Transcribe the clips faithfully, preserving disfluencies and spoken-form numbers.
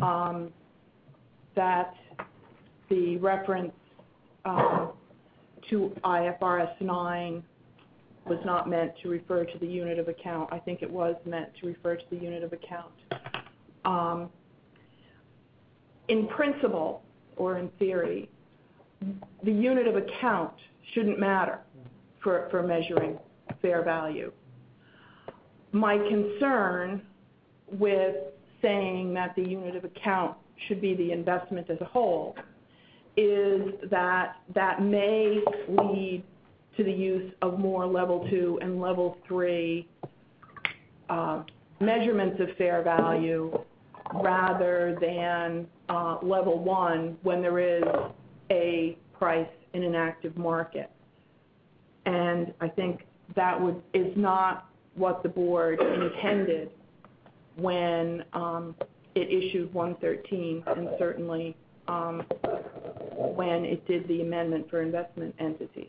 um, that the reference um, to I F R S nine was not meant to refer to the unit of account. I think it was meant to refer to the unit of account. Um, in principle, or in theory, the unit of account shouldn't matter for, for measuring fair value. My concern with saying that the unit of account should be the investment as a whole is that that may lead to the use of more level two and level three uh, measurements of fair value rather than uh, level one when there is a price in an active market. And I think that would is not what the board intended when um, it issued one thirteen, and certainly um, when it did the amendment for investment entities.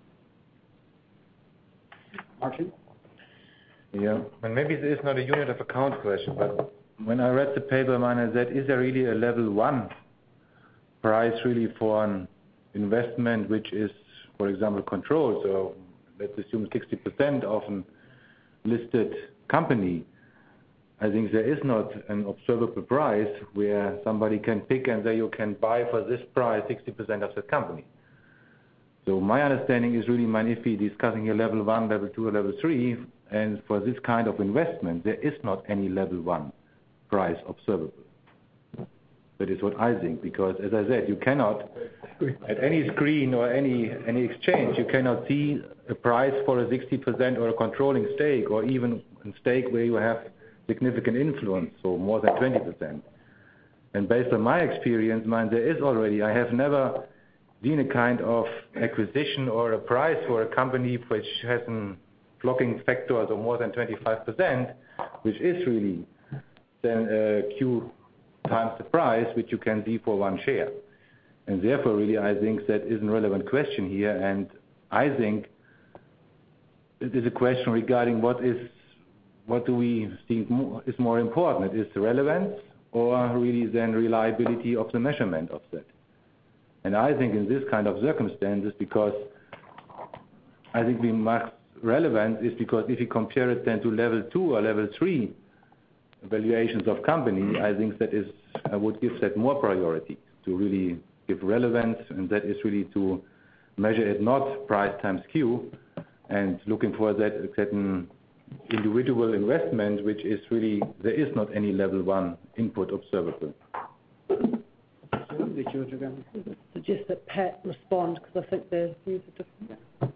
Martin? Yeah, and maybe this is not a unit of account question, but when I read the paper, I said, is there really a level one price really for an investment which is, for example, controlled? So let's assume sixty percent of a listed company. I think there is not an observable price where somebody can pick and say you can buy for this price sixty percent of the company. So my understanding is really, man, if we're discussing here level one, level two, or level three, and for this kind of investment, there is not any level one price observable. That is what I think, because as I said, you cannot, at any screen or any, any exchange, you cannot see a price for a sixty percent or a controlling stake, or even a stake where you have significant influence, so more than twenty percent. And based on my experience, man, there is already, I have never seen a kind of acquisition or a price for a company which has a flocking factor of more than twenty-five percent, which is really then uh, Q times the price, which you can see for one share. And therefore, really, I think that is a relevant question here, and I think it is a question regarding what is, what do we think more, is more important? It is the relevance or really then reliability of the measurement of that? And I think in this kind of circumstances, because I think we must relevance is because if you compare it then to level two or level three valuations of company, I think that is, I would give that more priority to really give relevance, and that is really to measure it not price times Q, and looking for that certain individual investment, which is really, there is not any level one input observable. Suggest that Pat respond, because I think their views are different.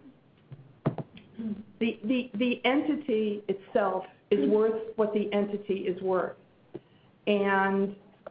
The, the, the entity itself is worth what the entity is worth. And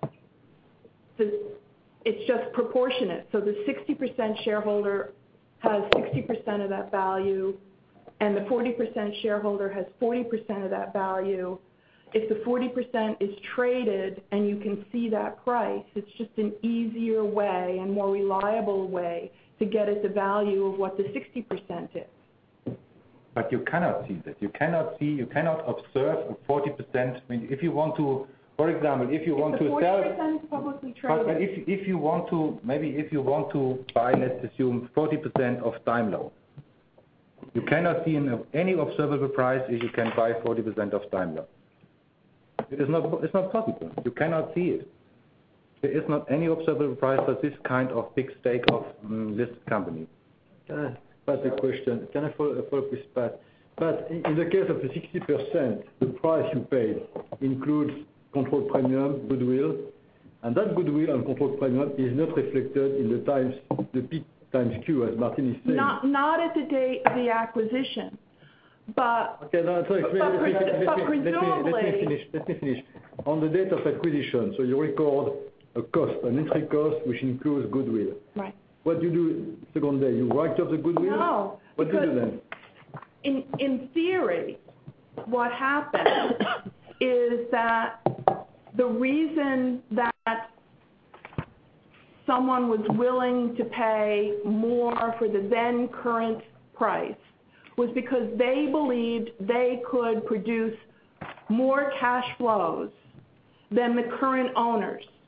the, it's just proportionate. So the sixty percent shareholder has sixty percent of that value, and the forty percent shareholder has forty percent of that value. If the forty percent is traded and you can see that price, it's just an easier way and more reliable way to get at the value of what the sixty percent is. But you cannot see that. You cannot see, you cannot observe a forty percent. I mean, if you want to, for example, if you if want to sell, forty percent is publicly traded. But if, if you want to, maybe if you want to buy, let's assume forty percent of Daimler, you cannot see in any observable price if you can buy forty percent of Daimler. It is not, it's not possible. You cannot see it. There is not any observable price for this kind of big stake of um, listed company. Can I pass the question? Can I follow, follow up with Pat? But in, in the case of the sixty percent, the price you paid includes control premium, goodwill, and that goodwill and control premium is not reflected in the times, the P times Q, as Martin is saying. Not, not at the date of the acquisition. But, okay, no, so let, me, but, let, me, let, me, but let, me, let me finish. Let me finish. On the date of acquisition, so you record a cost, an entry cost, which includes goodwill. Right. What do you do second day? You write off the goodwill? No. What do you do then? In, in theory, what happens is that the reason that someone was willing to pay more for the then current price was because they believed they could produce more cash flows than the current owners.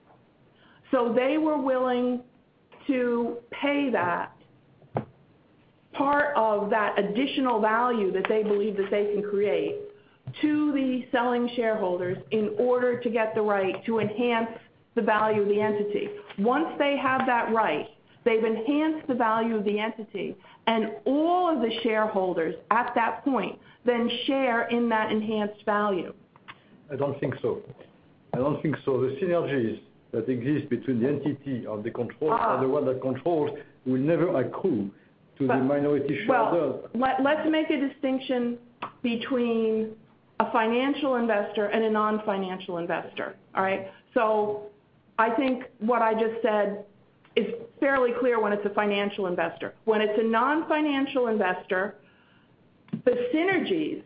So they were willing to pay that, part of that additional value that they believe that they can create, to the selling shareholders in order to get the right to enhance the value of the entity. Once they have that right, they've enhanced the value of the entity, and all of the shareholders at that point then share in that enhanced value. I don't think so. I don't think so. The synergies that exist between the entity of the control Ah. and the one that controls will never accrue to But- the minority shareholders. Well, let, let's make a distinction between a financial investor and a non-financial investor, all right? So I think what I just said is fairly clear when it's a financial investor. When it's a non-financial investor, the synergies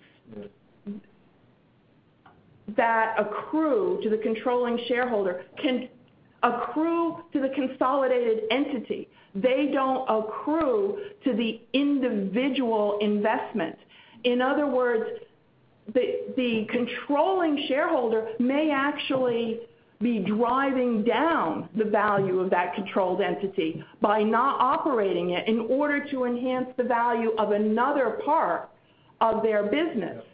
that accrue to the controlling shareholder can accrue to the consolidated entity. They don't accrue to the individual investment. In other words, the, the controlling shareholder may actually be driving down the value of that controlled entity by not operating it in order to enhance the value of another part of their business.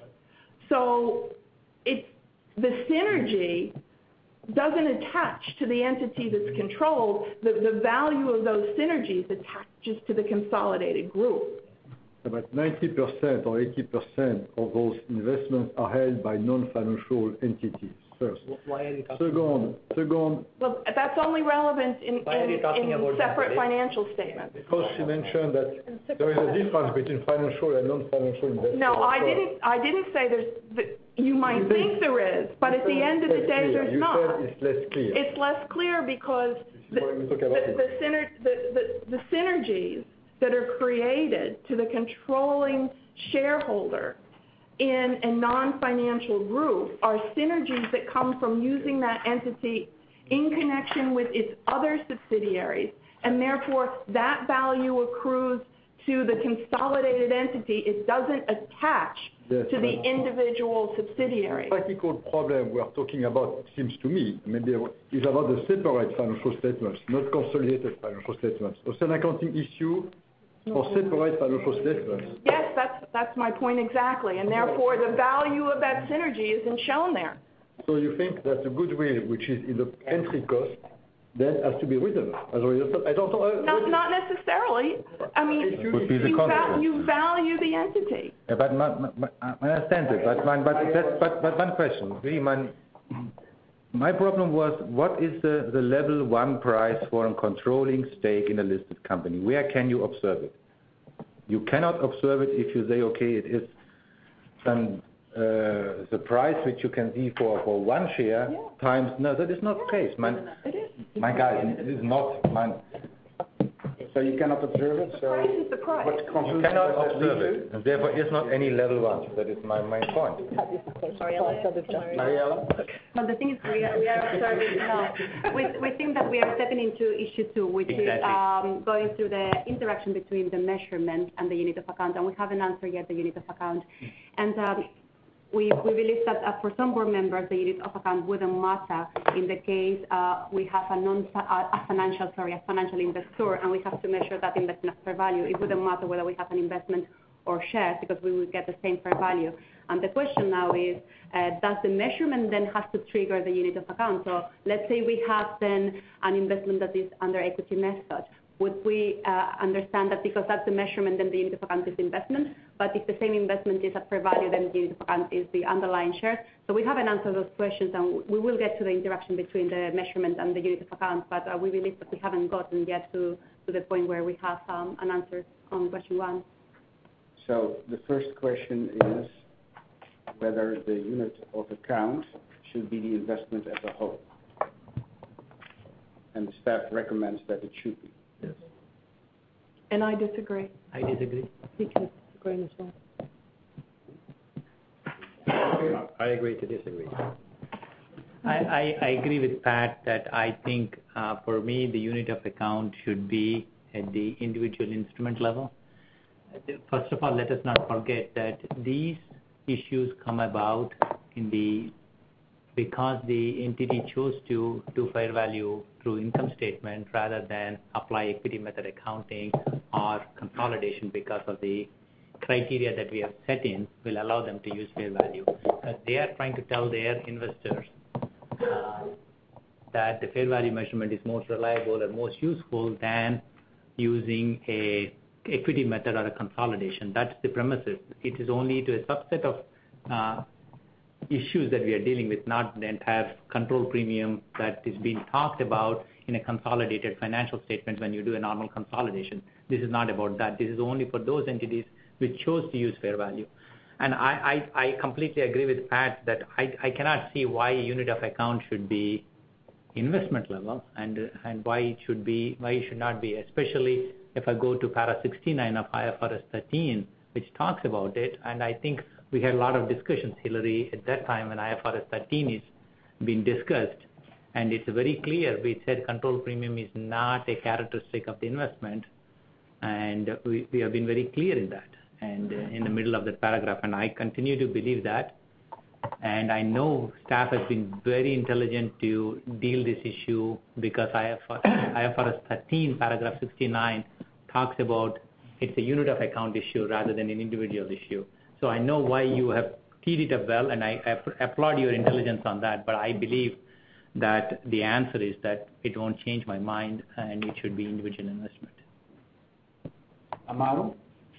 So it's, the synergy doesn't attach to the entity that's controlled. The, the value of those synergies attaches to the consolidated group. About ninety percent or eighty percent of those investments are held by non-financial entities, first. Why are you talking Second, second, Well, that's only relevant in, Why are you in, talking in about separate that? financial statements. because she mentioned that there is a difference between financial and non-financial investors. No, I didn't, I didn't say there's, that you might You think said- there is, but at the end of the It's day, clear. there's You not. said it's less clear. It's less clear because the, why we talk the, about it. the, syner- the, the, the synergies that are created to the controlling shareholder in a non-financial group are synergies that come from using that entity in connection with its other subsidiaries, and therefore that value accrues to the consolidated entity. It doesn't attach Yes, to the but- individual subsidiary. Practical problem we are talking about, it seems to me, maybe is about the separate financial statements, not consolidated financial statements. It's an accounting issue for separate financial statements. Yes, that's, that's my point exactly, and therefore the value of that synergy isn't shown there. So you think that the goodwill, which is in the entry cost, then has to be written as a result? I don't know. uh, Not, what- not necessarily. I mean, If you- Would be the you, val- consequence. you value the entity. Yeah, but my, my, my, I understand it, but, my, but, that, but, but one question, really, my, my problem was, what is the, the level one price for a controlling stake in a listed company? Where can you observe it? You cannot observe it if you say, okay, it is some, uh, the price which you can see for, for one share Yeah. times, no, that is not the case, man. It is. My guy, it is not, man. So you cannot observe it, The so price is the price. what You constitutes cannot as observe legal? it, and therefore is not any level one. That is my main point. Mariella? Well, the thing is, we are, we are observing, no, we, we think that we are stepping into issue two, which is Exactly. um, going through the interaction between the measurement and the unit of account, and we haven't answered yet the unit of account. And um, we, we believe that uh, for some board members, the unit of account wouldn't matter in the case uh, we have a non uh, a financial, sorry, a financial investor, and we have to measure that investment as fair value. It wouldn't matter whether we have an investment or shares, because we would get the same fair value. And the question now is, uh, does the measurement then have to trigger the unit of account? So let's say we have then an investment that is under equity method. Would we uh, understand that because that's the measurement, then the unit of account is investment? But if the same investment is at fair value, then the unit of account is the underlying shares. So we haven't answered those questions, and we will get to the interaction between the measurement and the unit of account, but uh, we believe that we haven't gotten yet to, to the point where we have um, an answer on question one. So the first question is whether the unit of account should be the investment as a whole. And the staff recommends that it should be. And I disagree. I disagree. He can disagree as well. I agree to disagree. I, I, I agree with Pat that I think uh, for me the unit of account should be at the individual instrument level. First of all, let us not forget that these issues come about in the because the entity chose to do fair value through income statement rather than apply equity method accounting or consolidation because of the criteria that we have set in will allow them to use fair value. Uh, they are trying to tell their investors uh, that the fair value measurement is most reliable and most useful than using a equity method or a consolidation. That's the premises. It is only to a subset of uh, issues that we are dealing with, not the entire control premium that is being talked about in a consolidated financial statement when you do a normal consolidation. This is not about that. This is only for those entities which chose to use fair value. And I, I, I completely agree with Pat that I, I cannot see why a unit of account should be investment level and and why it should be, why it should not be, especially if I go to para sixty-nine of I F R S thirteen, which talks about it. And I think we had a lot of discussions, Hillary, at that time when I F R S thirteen is being discussed. And it's very clear, we said control premium is not a characteristic of the investment. And we, we have been very clear in that and uh, in the middle of that paragraph. And I continue to believe that. And I know staff has been very intelligent to deal this issue because I F R S thirteen, paragraph sixty-nine, talks about it's a unit of account issue rather than an individual issue. So I know why you have teed it up well, and I, I applaud your intelligence on that, but I believe that the answer is that it won't change my mind and it should be individual investment. Amaro?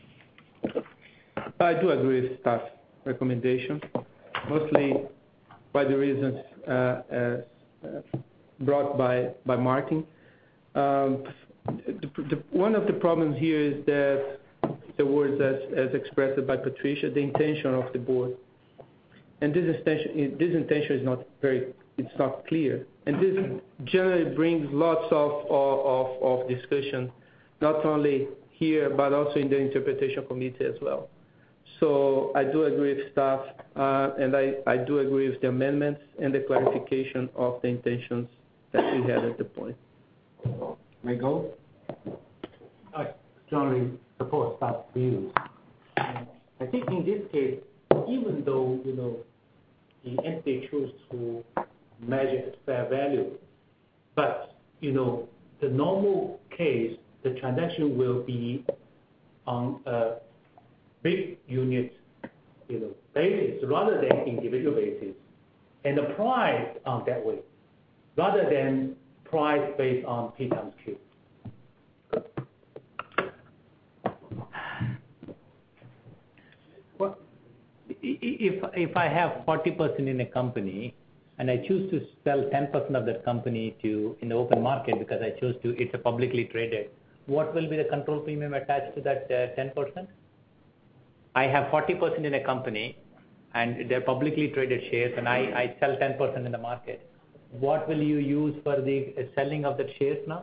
I do agree with staff recommendation, mostly by the reasons uh, uh, brought by, by Martin. Um, the, the, one of the problems here is that the words as, as expressed by Patricia, the intention of the board. And this intention, this intention is not very, it's not clear. And this generally brings lots of, of, of discussion, not only here, but also in the interpretation committee as well. So I do agree with staff, uh, and I, I do agree with the amendments and the clarification of the intentions that we had at the point. May go? I strongly support staff's views. I think in this case, even though, you know, the entity chose to measure its fair value, but, you know, the normal case, the transaction will be on a big unit, you know, basis rather than individual basis, and the price on that way, rather than price based on P times Q. Well, if if I have forty percent in a company and I choose to sell ten percent of that company to in the open market because I chose to, it's a publicly traded, what will be the control premium attached to that uh, ten percent? I have forty percent in a company and they're publicly traded shares and I, I sell ten percent in the market. What will you use for the uh, selling of the shares now?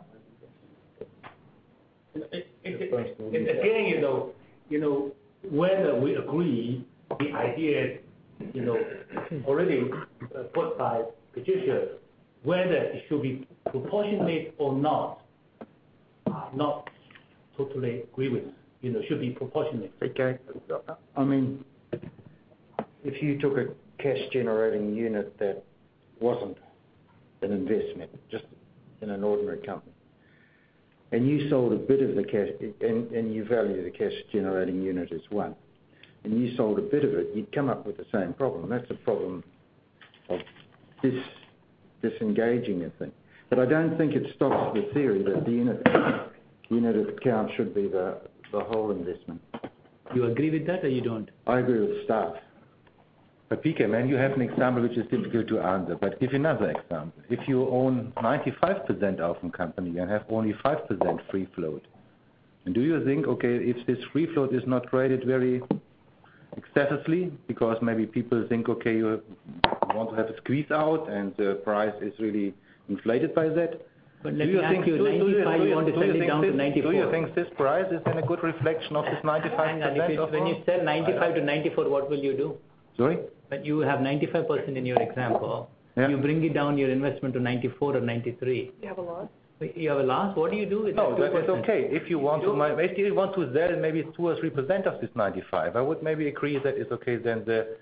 It, it, it, it, again, you know, you know, whether we agree the idea, you know, already uh, put by Patricia, whether it should be proportionate or not, I'm not totally agree with. You know, should be proportionate. Okay. I mean, if you took a cash generating unit that wasn't an investment, just in an ordinary company, and you sold a bit of the cash, and, and you value the cash generating unit as one, and you sold a bit of it, you'd come up with the same problem. That's a problem of dis, disengaging a thing. But I don't think it stops the theory that the unit, unit of account should be the the whole investment. You agree with that or you don't? I agree with staff. But P K, man, you have an example which is difficult to answer, but give another example. If you own ninety-five percent of a company and have only five percent free float, and do you think, okay, if this free float is not traded very excessively, because maybe people think, okay, you want to have a squeeze out and the price is really inflated by that, But let me ask you, ninety-five, you want to sell it down to ninety-four. Do you think this price is in a good reflection of this ninety-five percent? When you sell ninety-five to ninety-four, what will you do? Sorry? But you have ninety-five percent in your example. Yeah. You bring it down your investment to ninety-four or ninety-three. You have a loss? You have a loss? What do you do with No, that that is two percent? okay. If you want to, if you want to sell maybe two or three percent of this ninety-five, I would maybe agree that it's okay. Then the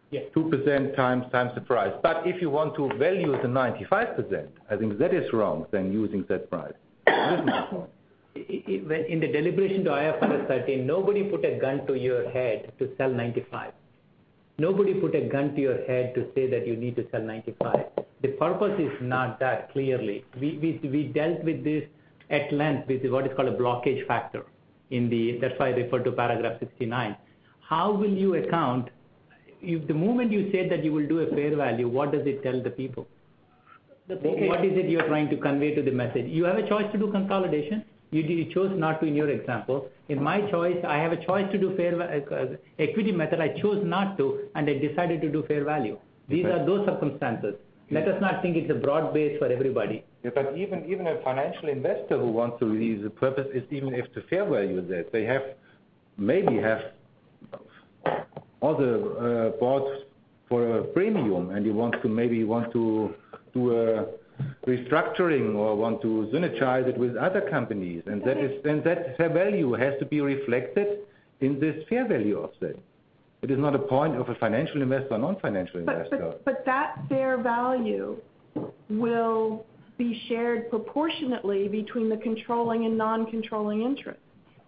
Yeah. two percent times times the price. But if you want to value the ninety-five percent, I think that is wrong than using that price. That is my point. In the deliberation to I F R S thirteen, nobody put a gun to your head to sell ninety-five. Nobody put a gun to your head to say that you need to sell ninety-five. The purpose is not that clearly. We, we, we dealt with this at length with what is called a blockage factor. In the, that's why I refer to paragraph sixty-nine. How will you account, if the moment you say that you will do a fair value, what does it tell the people? The what is it you're trying to convey to the message? You have a choice to do consolidation. You, you chose not to in your example. In my choice, I have a choice to do fair uh, equity method. I chose not to, and I decided to do fair value. These okay. are those circumstances. Let us not think it's a broad base for everybody. Yeah, but even even a financial investor who wants to release the purpose is even if the fair value is that they have maybe have all the uh, bought for a premium, and you want to maybe want to do a restructuring or want to synergize it with other companies, and that is and that fair value has to be reflected in this fair value offset. It is not a point of a financial investor or non-financial but, investor. But, but that fair value will be shared proportionately between the controlling and non-controlling interests.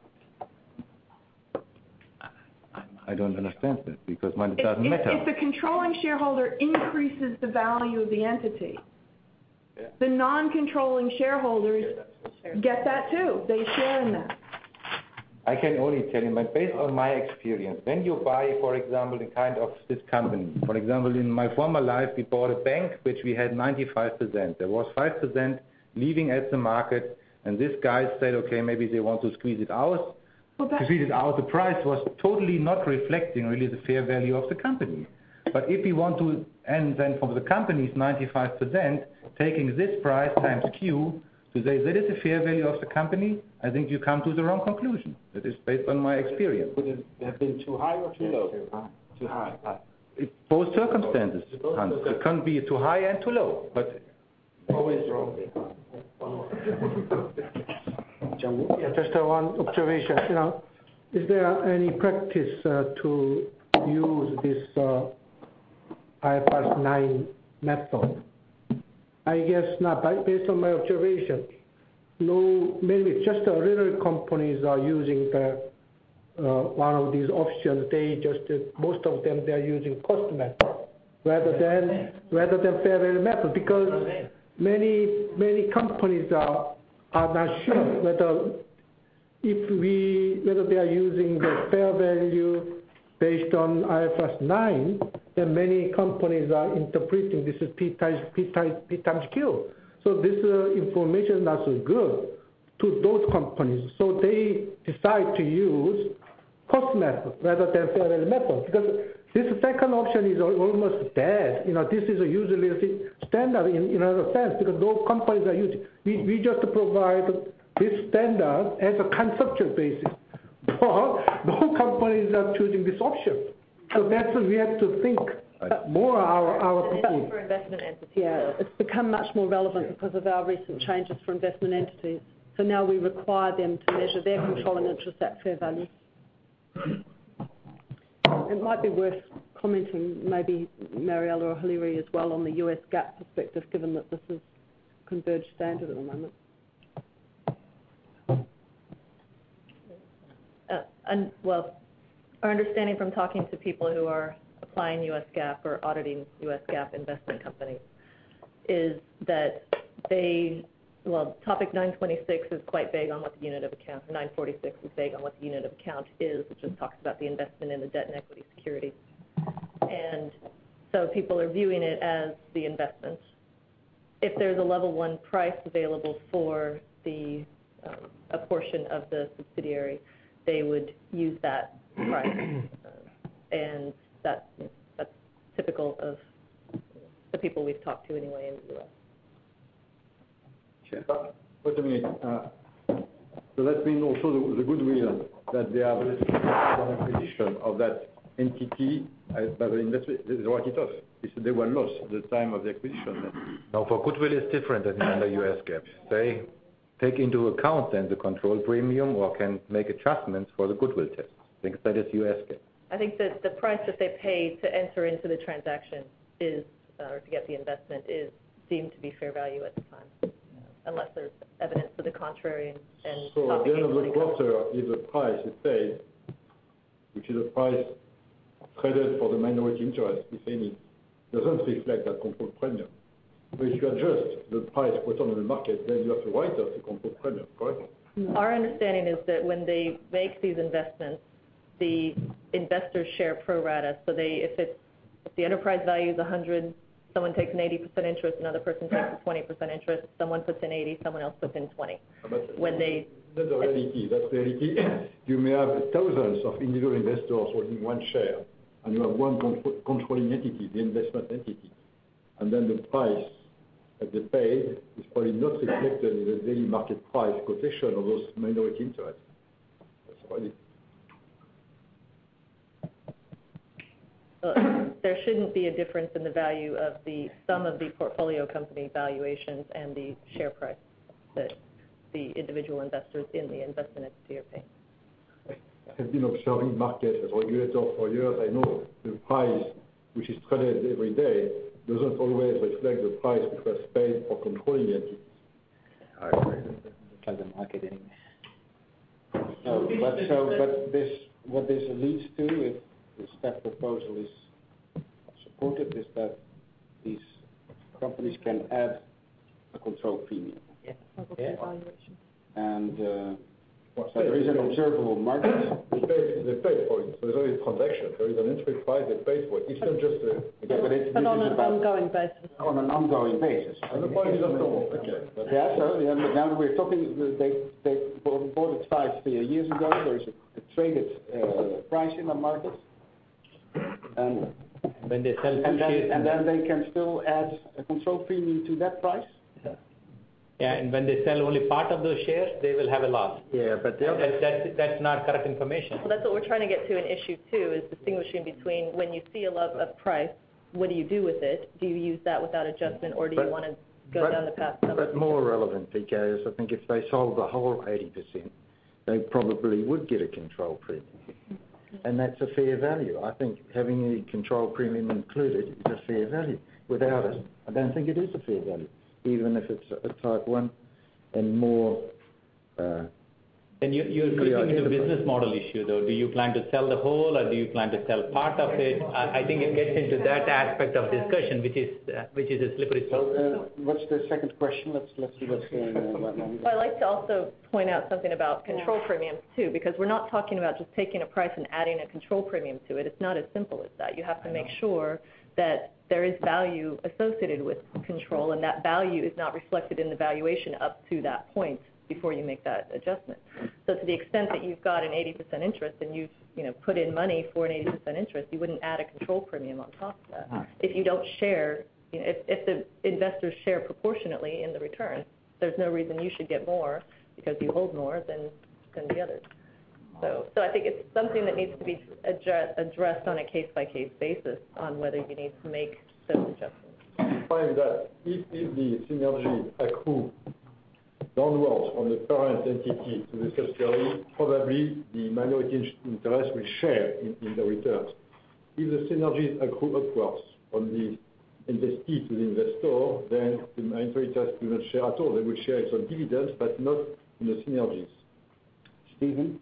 I don't understand that because mine If, doesn't if, matter. if the controlling shareholder increases the value of the entity, yeah. the non-controlling shareholders get that too. They share in that. I can only tell you, but based on my experience, when you buy, for example, the kind of this company, for example, in my former life, we bought a bank which we had ninety-five percent. There was five percent leaving at the market, and this guy said, okay, maybe they want to squeeze it out. Well, to squeeze it out, the price was totally not reflecting really the fair value of the company. But if we want to, and then from the company's ninety-five percent, taking this price times Q, to say that is the fair value of the company, I think you come to the wrong conclusion. That is based on my experience. Would it have been too high or too low? Too high. Too high. It's both circumstances, Hans. It can be too high and too low, but always wrong. Yeah, just uh, one observation. You know, is there any practice uh, to use this uh, I F R S nine method? I guess not. But based on my observation, no, maybe just a little companies are using the uh, one of these options. They just uh, most of them they are using cost method rather than rather than fair value method, because many many companies are are not sure whether if we whether they are using the fair value based on I F R S nine, then many companies are interpreting this as P times, P times, P times Q. So this uh, information is not so good to those companies. So they decide to use cost method rather than fair value method, because this second option is almost dead. You know, this is a usually standard in, in another sense, because no companies are using. We, we just provide this standard as a conceptual basis. But no companies are choosing this option. So that's what we have to think more our our people. For investment entities, yeah, it's become much more relevant because of our recent changes for investment entities. So now we require them to measure their controlling interest at fair value. It might be worth commenting, maybe Mariella or Hilary as well, on the U S GAAP perspective, given that this is converged standard at the moment. Uh, and, well, our understanding from talking to people who are applying U S GAAP or auditing U S GAAP investment companies is that they, well, topic nine twenty-six is quite vague on what the unit of account, or nine forty-six is vague on what the unit of account is, which just talks about the investment in the debt and equity securities. And so people are viewing it as the investment. If there's a level one price available for the um, a portion of the subsidiary, they would use that price, uh, and that, that's typical of the people we've talked to anyway in the U S. Sure. Wait a minute. Uh, so that means also the, the goodwill that they have an acquisition of that entity uh, by the investment, they write it off. They were lost at the time of the acquisition. No, for goodwill is different than under U S GAAP. They take into account then the control premium or can make adjustments for the goodwill test. I think that is U S GAAP. I think that the price that they pay to enter into the transaction is, uh, or to get the investment is deemed to be fair value at the time, unless there's evidence to the contrary. And, and So at the end of the quarter, if the price is paid, which is a price traded for the minority interest, if any, doesn't reflect that control premium. But if you adjust the price put on the market, then you have to write off the control premium, correct? Our understanding is that when they make these investments, the investors share pro rata. So they, if it's, if the enterprise value is one hundred, someone takes an eighty percent interest, another person takes a twenty percent interest, someone puts in eighty, someone else puts in twenty. But when they, that's the reality. That's reality. You may have thousands of individual investors holding one share, and you have one control, controlling entity, the investment entity, and then the price that they paid is probably not reflected in the daily market price quotation of those minority interests. That's right. Uh, there shouldn't be a difference in the value of the sum of the portfolio company valuations and the share price that the individual investors in the investment entity are paying. I have been observing markets as a regulator for years. I know the price which is traded every day doesn't always reflect the price which was paid for controlling the entity. I agree. Like the market anyway. So, but, so, but this, what this leads to, if the staff proposal is supported, is that these companies can add a control premium. Yeah. Yeah. And uh, so there is an observable market. They pay, they pay for it. So there is a transaction. There is an entry price. They pay for it. It's not just a. Yeah, but it's, But on an about, ongoing basis. on an ongoing basis. And the point is not normal. Okay. But Yeah, so yeah, but now we're talking, they, they bought bought it five uh, years ago. There's a, a traded uh, price in the market. And, When they sell two and, then, shares, and then they can still add a control premium to that price? yeah, and when they sell only part of those shares, they will have a loss. Yeah, but the other, That, that's, that's not correct information. Well, that's what we're trying to get to in issue two, is distinguishing between when you see a love of price, what do you do with it? Do you use that without adjustment, or do you But- want to go but- down the path? but more relevant, P K, is I think if they sold the whole eighty percent, they probably would get a control premium. And that's a fair value. I think having the control premium included is a fair value. Without it, I don't think it is a fair value, even if it's a type one and more. Uh, Then you, you're Clearly looking into a identified. business model issue, though. Do you plan to sell the whole, or do you plan to sell part of it? I, I think it gets into that aspect of discussion, which is uh, which is a slippery slope. So uh, what's the second question? Let's let's see what's going on. Well, I'd like to also point out something about control premiums too, because we're not talking about just taking a price and adding a control premium to it. It's not as simple as that. You have to make sure that there is value associated with control, and that value is not reflected in the valuation up to that point before you make that adjustment. So to the extent that you've got an eighty percent interest and you've, you know, put in money for an eighty percent interest, you wouldn't add a control premium on top of that. If you don't share, you know, if, if the investors share proportionately in the return, there's no reason you should get more because you hold more than, than the others. So, so I think it's something that needs to be address, addressed on a case-by-case basis on whether you need to make those adjustments. I find that if, if the synergy accrue downwards from the parent entity to the subsidiary, probably the minority interest will share in, in the returns. If the synergies accrue upwards from the investee to the investor, then the minority interest will not share at all. They will share some dividends, but not in the synergies. Stephen?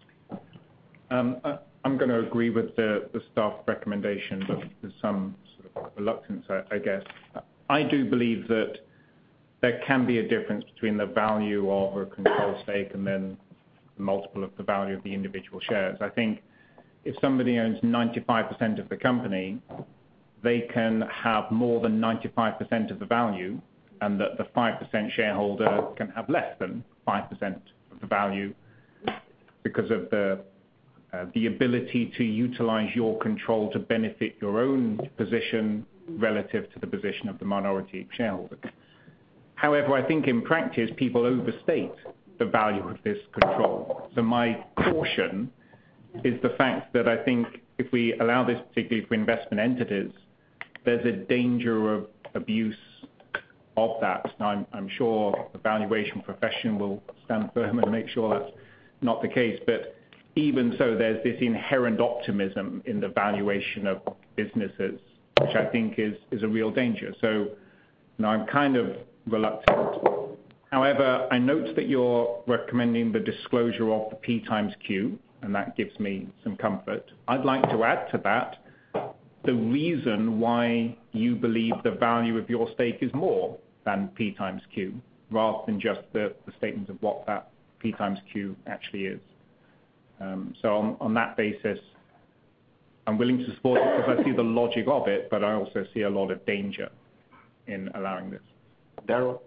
Um, I, I'm going to agree with the, the staff recommendation, but there's some sort of reluctance, I, I guess. I do believe that there can be a difference between the value of a control stake and then the multiple of the value of the individual shares. I think if somebody owns ninety-five percent of the company, they can have more than ninety-five percent of the value, and that the five percent shareholder can have less than five percent of the value because of the uh, the ability to utilize your control to benefit your own position relative to the position of the minority shareholder. However, I think in practice, people overstate the value of this control. So my caution is the fact that I think if we allow this, particularly for investment entities, there's a danger of abuse of that. Now, I'm, I'm sure the valuation profession will stand firm and make sure that's not the case. But even so, there's this inherent optimism in the valuation of businesses, which I think is, is a real danger. So, you know, I'm kind of reluctant. However, I note that you're recommending the disclosure of the P times Q, and that gives me some comfort. I'd like to add to that the reason why you believe the value of your stake is more than P times Q, rather than just the, the statement of what that P times Q actually is. Um, so on, on that basis, I'm willing to support it because I see the logic of it, but I also see a lot of danger in allowing this. Daryl?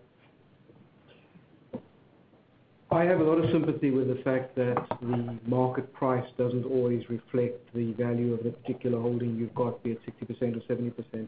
I have a lot of sympathy with the fact that the market price doesn't always reflect the value of the particular holding you've got, be it sixty percent or seventy percent.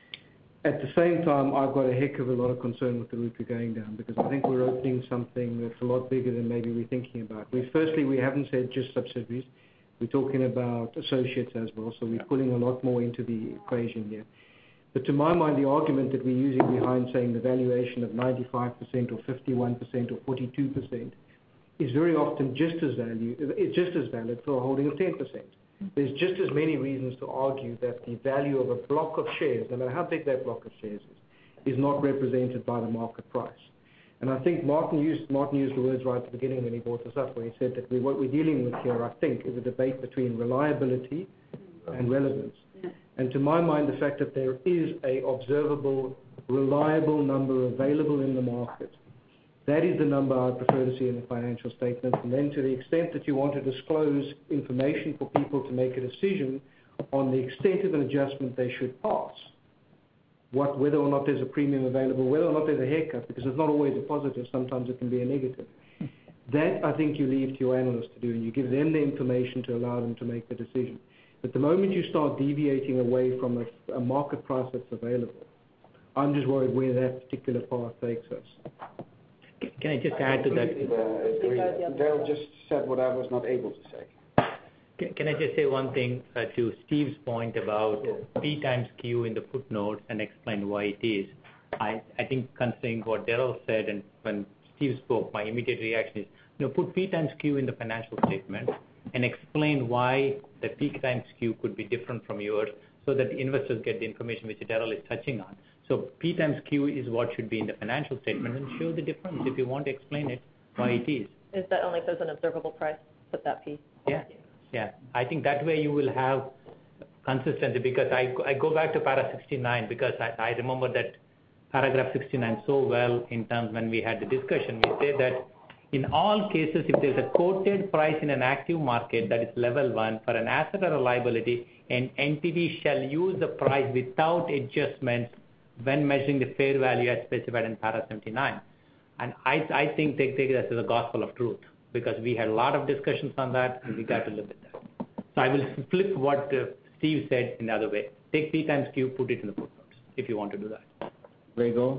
At the same time, I've got a heck of a lot of concern with the route we're going down, because I think we're opening something that's a lot bigger than maybe we're thinking about. We, firstly, we haven't said just subsidiaries. We're talking about associates as well, so we're pulling a lot more into the equation here. But to my mind, the argument that we're using behind saying the valuation of ninety-five percent or fifty-one percent or forty-two percent is very often just as value, it's just as valid for a holding of ten percent. There's just as many reasons to argue that the value of a block of shares, no matter how big that block of shares is, is not represented by the market price. And I think Martin used, Martin used the words right at the beginning when he brought this up, where he said that we, what we're dealing with here, I think, is a debate between reliability and relevance. And to my mind, the fact that there is a observable, reliable number available in the market, that is the number I prefer to see in the financial statements. And then to the extent that you want to disclose information for people to make a decision on the extent of an adjustment they should pass, what, whether or not there's a premium available, whether or not there's a haircut, because it's not always a positive, sometimes it can be a negative. That I think you leave to your analysts to do, and you give them the information to allow them to make the decision. But the moment you start deviating away from a, a market price that's available, I'm just worried where that particular path takes us. Can I just add to that? Daryl just said what I was not able to say. Can, can I just say one thing uh, to Steve's point about P times Q in the footnotes and explain why it is? I, I think considering what Daryl said and when Steve spoke, my immediate reaction is, you know, put P times Q in the financial statement and explain why the P times Q could be different from yours, so that the investors get the information which Daryl is touching on. So P times Q is what should be in the financial statement, and show the difference if you want to explain it, why it is. Is that only if there's an observable price, put that P? Yeah, yeah. I think that way you will have consistency, because I, I go back to para sixty-nine, because I, I remember that paragraph sixty-nine so well in terms when we had the discussion. We say that in all cases, if there's a quoted price in an active market, that is level one, for an asset or a liability, an entity shall use the price without adjustments when measuring the fair value as specified in para seventy-nine. And I, I think they take that as a gospel of truth, because we had a lot of discussions on that, and we got to live with that. So I will flip what uh, Steve said in the other way. Take P times Q, put it in the footnotes, if you want to do that. Rego?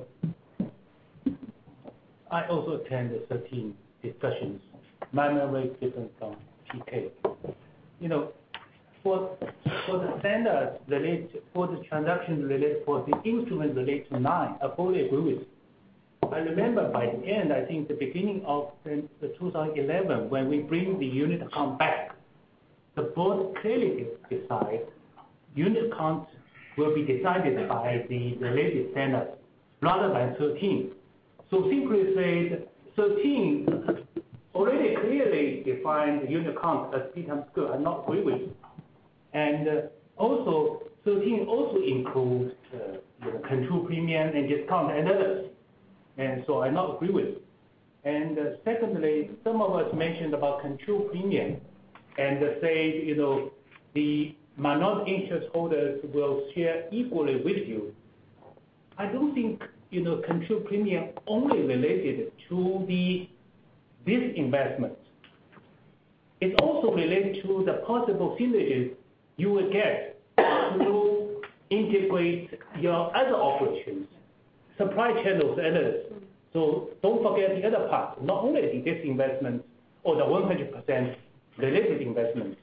I also attend the thirteen discussions. Mine are very different from P K. You know, for for the standards related, for the transaction related, for the instrument related to nine, I fully agree with you. I remember by the end, I think the beginning of the, the two thousand eleven, when we bring the unit account back, the board clearly decides unit account will be decided by the related standards rather than thirteen. So simply say thirteen already clearly defined the unit count as P times Q. I not agree with it. And uh, also thirteen also includes uh, you know, control premium and discount and others. And so I not agree with it. And uh, secondly, some of us mentioned about control premium and uh, say, you know, the minority interest holders will share equally with you. I don't think, you know, control premium only related to the this investment. It's also related to the possible synergies you will get to integrate your other operations, supply channels, and others. So don't forget the other part, not only the this investment or the one hundred percent related investment.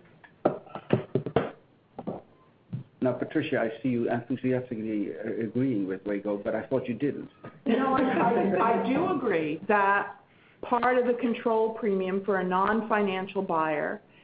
Now, Patricia, I see you enthusiastically agreeing with Rego, but I thought you didn't. No, I, I, I do agree that part of the control premium for a non-financial buyer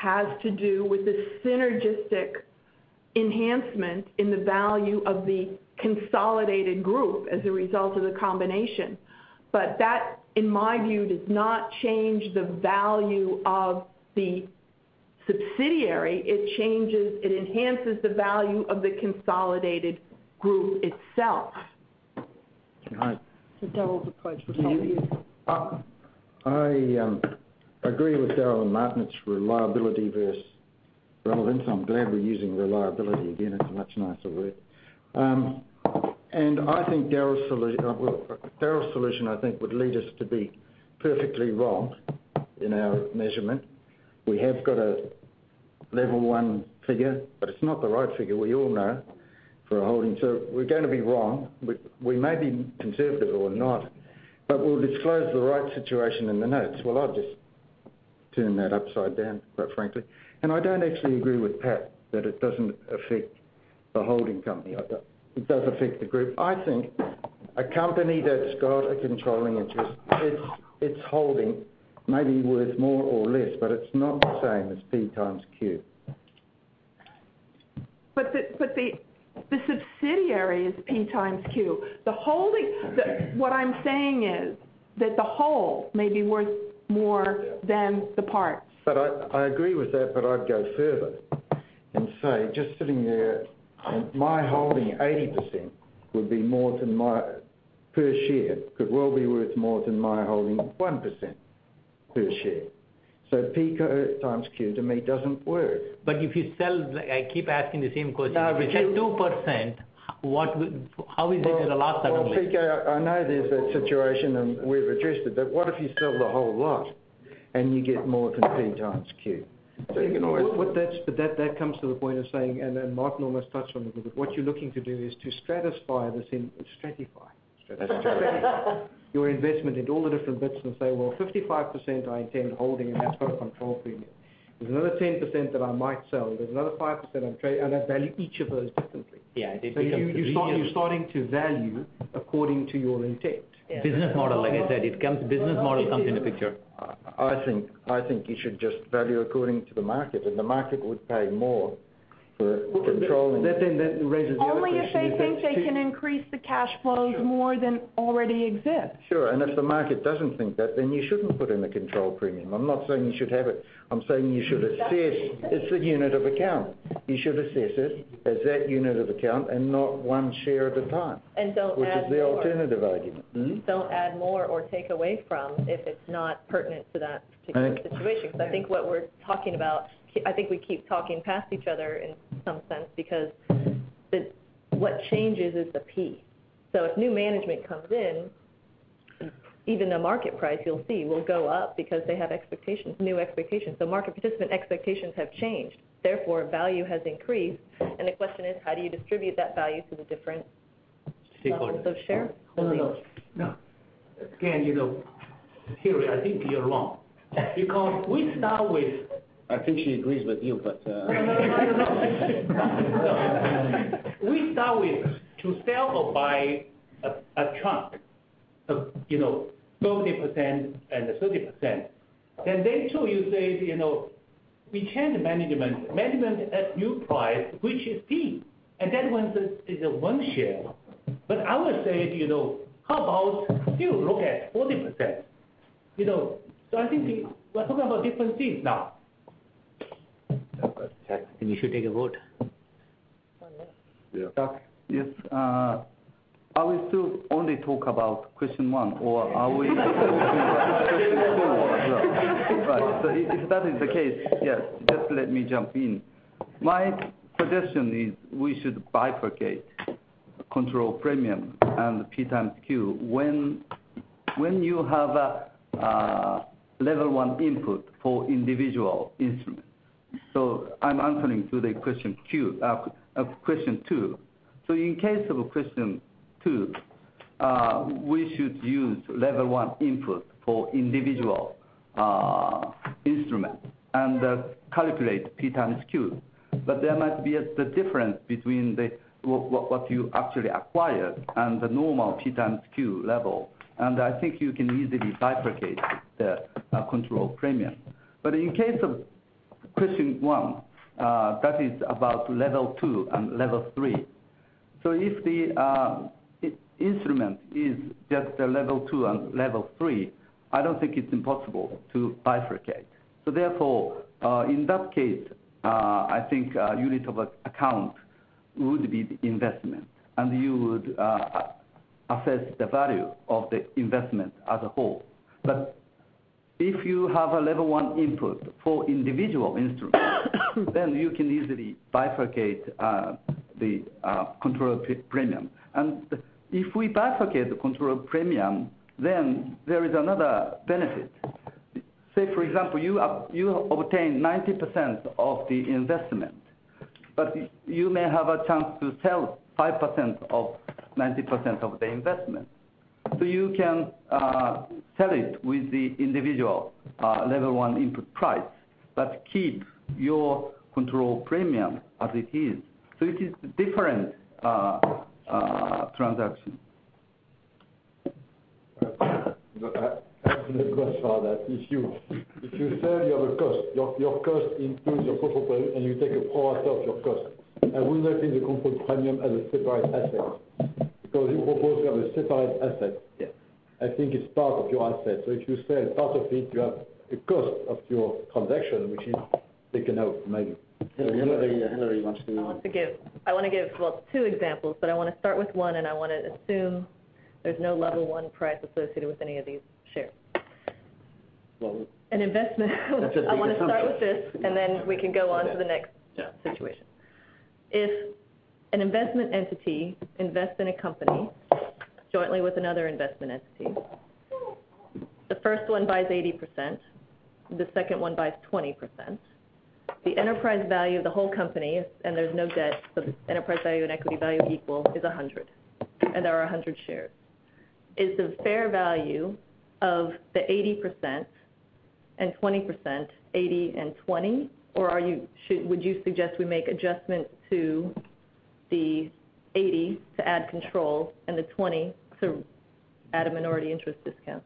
has to do with the synergistic enhancement in the value of the consolidated group as a result of the combination. But that, in my view, does not change the value of the subsidiary. It changes, it enhances the value of the consolidated group itself. Right. So Daryl's approach would help you. I, I um, agree with Daryl and Martin. It's reliability versus relevance. I'm glad we're using reliability again. It's a much nicer word. Um, and I think Daryl's solution, uh, well, Daryl's solution, I think, would lead us to be perfectly wrong in our measurement. We have got a level one figure, but it's not the right figure. We all know for a holding. So we're going to be wrong. We, we may be conservative or not, but we'll disclose the right situation in the notes. Well, I'll just turn that upside down, quite frankly. And I don't actually agree with Pat that it doesn't affect the holding company. It does affect the group. I think a company that's got a controlling interest, its, its holding may be worth more or less, but it's not the same as P times Q. But the, but the, the subsidiary is P times Q. The holding, the, what I'm saying is that the whole may be worth more than the parts. But I, I agree with that, but I'd go further and say, just sitting there, and my holding eighty percent would be more than my, per share, could well be worth more than my holding one percent per share. So P times Q to me doesn't work. But if you sell, I keep asking the same question. No, if you sell two percent, what, will- how is Well, it at a loss well, suddenly? P K, I I know there's that situation and we've addressed it, but what if you sell the whole lot and you get more than P times Q? So you can always... What, what that's, but that, that comes to the point of saying, and, and Martin almost touched on it, but what you're looking to do is to stratify this in, stratify, stratify your investment into all the different bits and say, well, fifty-five percent I intend holding and that's got a control premium. There's another ten percent that I might sell. There's another five percent I'm trading, and I value each of those differently. Yeah, it So you, becomes you start, real you're starting to value according to your intent. Yeah. business model, like I said, it comes, business model comes into picture. I I think, I think you should just value according to the market, and the market would pay more for controlling... That then that raises the other Only if question, they is think that they to- can increase the cash flows more than already exist. Sure, and if the market doesn't think that, then you shouldn't put in a control premium. I'm not saying you should have it. I'm saying you should assess, it's a unit of account. You should assess it as that unit of account and not one share at a time, And don't which add is the more. alternative argument. Hmm? Don't add more or take away from if it's not pertinent to that particular I think- situation. Because I think what we're talking about, I think we keep talking past each other in some sense because the, what changes is the P. So if new management comes in, even the market price you'll see will go up because they have expectations, new expectations. So market participant expectations have changed. Therefore, value has increased. And the question is, how do you distribute that value to the different levels of share? No, no, no, no. Again, you know, Hillary, I think you're wrong. Because we start with... I think she agrees with you, but... Uh... No, no, no, no, no. We start with to sell or buy a, a trunk, of, you know, thirty percent and thirty percent. Then they too, you say, you know, we change management, management at new price, which is P. And that one is a one share. But I would say, you know, how about still look at forty percent? You know, so I think the, we're talking about different things now. And you should take a vote. Doc, yes, uh, are we still only talk about question one, or are we question two as well? Right, so if if that is the case, yes, just let me jump in. My suggestion is we should bifurcate control premium and P times Q when, when you have a uh, level one input for individual instruments. So I'm answering to the question Q, uh, uh, question two. So in case of question two, uh, we should use level one input for individual uh, instruments and uh, calculate P times Q. But there might be a, the difference between the what, what you actually acquired and the normal P times Q level. And I think you can easily bifurcate the uh, control premium. But in case of question one, uh, that is about level two and level three. So if the uh, instrument is just a level two and level three, I don't think it's impossible to bifurcate. So therefore, uh, in that case, uh, I think uh, unit of account would be the investment, and you would uh, assess the value of the investment as a whole. But if you have a level one input for individual instruments, then you can easily bifurcate uh, the uh, control premium. And if we bifurcate the control premium, then there is another benefit. Say, for example, you, uh, you obtain ninety percent of the investment, but you may have a chance to sell five percent of ninety percent of the investment. So you can uh, sell it with the individual uh, level one input price, but keep your control premium as it is. So it is different uh, uh, transaction. I would go as far that if you if you sell, you have a cost. Your your cost includes your control premium, and you take a pro rata of your cost. I will not think the control premium as a separate asset, because you propose to have a separate asset. Yes. I think it's part of your asset. So if you sell part of it, you have a cost of your transaction, which is taken out, maybe. Hillary, Hillary wants to. I want to give, I want to give, well, two examples, but I want to start with one, and I want to assume there's no level one price associated with any of these shares. Well, An investment, That's a big I want to start assumption. with this, and then we can go on to the next Yeah. situation. If an investment entity invests in a company jointly with another investment entity, the first one buys eighty percent, the second one buys twenty percent. The enterprise value of the whole company, and there's no debt, so the enterprise value and equity value equal, is one hundred, and there are one hundred shares. Is the fair value of the eighty percent and twenty percent eighty and twenty, or are you, should, would you suggest we make adjustments to the eighty to add control and the twenty to add a minority interest discount?